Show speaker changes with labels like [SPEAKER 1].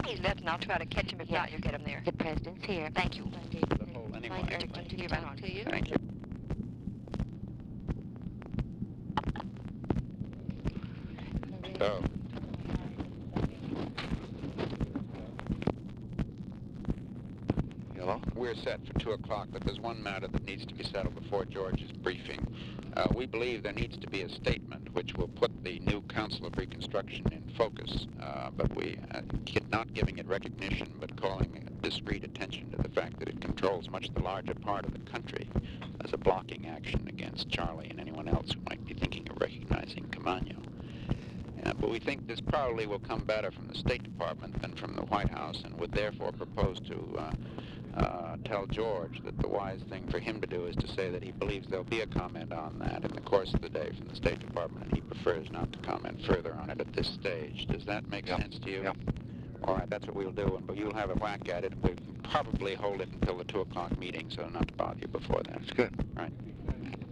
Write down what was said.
[SPEAKER 1] He's left, and I'll try to catch him. If not, you'll get him there.
[SPEAKER 2] The president's here.
[SPEAKER 1] Thank you.
[SPEAKER 3] The whole anyway.
[SPEAKER 1] To talk to you.
[SPEAKER 3] Thank you. So.
[SPEAKER 4] Hello?
[SPEAKER 3] We're set for 2 o'clock, but there's one matter that needs to be settled before George's briefing. We believe there needs to be a statement which will put the new Council of Reconstruction in focus, but we not giving it recognition, but calling discreet attention to the fact that it controls much the larger part of the country as a blocking action against Charlie and anyone else who might be thinking of recognizing Caamano. But we think this probably will come better from the State Department than from the White House, and would therefore propose to tell George that the wise thing for him to do is to say that he believes there'll be a comment on that in the course of the day from the State Department, and he prefers not to comment further on it at this stage. Does that make sense to you?
[SPEAKER 4] Yeah.
[SPEAKER 3] All right, that's what we'll do, but you'll have a whack at it. We'll probably hold it until the 2 o'clock meeting, so not to bother you before then.
[SPEAKER 4] That's good.
[SPEAKER 3] All right.